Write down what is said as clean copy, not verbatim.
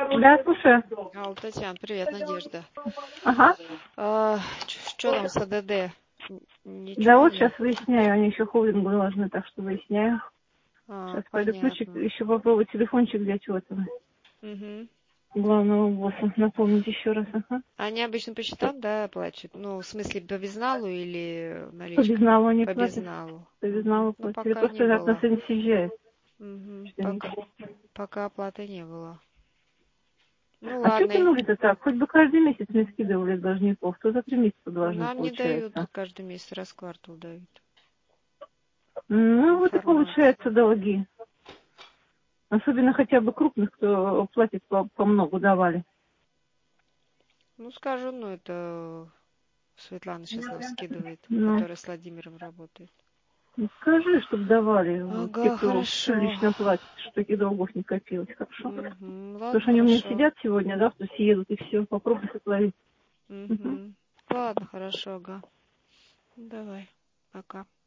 Да, слушаю. Алло, Татьяна, привет, Надежда. Ага. Что там с АДД? Да Ничего вот нет? сейчас выясняю, они еще холдингу должны, так что выясняю. Сейчас пойду ключик, Понятно. еще попробую телефончик взять у этого Угу. главного босса. Напомнить еще раз. Ага. Они обычно по счетам, да, платят? Ну, в смысле, по безналу или По наличкой? безналу они По платят. безналу. По Угу. безналу Ну, платят. Или пока не просто от нас было. не съезжает. Угу. Что они... Пока оплаты не было. Ну, А что ладно. тянули-то так? Хоть бы каждый месяц мне скидывали должников. То за 3 месяца должны, Нам не дают получается. каждый месяц, раз в квартал дают Ну вот и информацию. получается долги. Особенно хотя бы крупных, кто платит по много давали. Ну, скажу, ну, это Светлана сейчас нам скидывает, Ну. которая с Владимиром работает. Ну, скажи, чтобы давали те, Ага, кто хорошо. прилично платит, что таких долгов не копилось, хорошо? Угу. Потому Ладно, что они у меня хорошо. сидят сегодня, завтра съедут, и все, попробуй сотворить. Угу. Угу. Ладно, хорошо, ага. Давай. Пока.